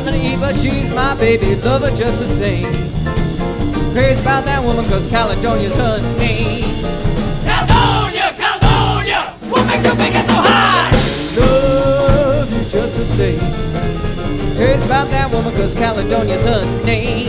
than Eva, she's my baby, love her just the same. Crazy about that woman, cause Caledonia's her name. Caledonia, Caledonia, what makes you think it's so high? Love you just the same. Crazy about that woman, cause Caledonia's her name.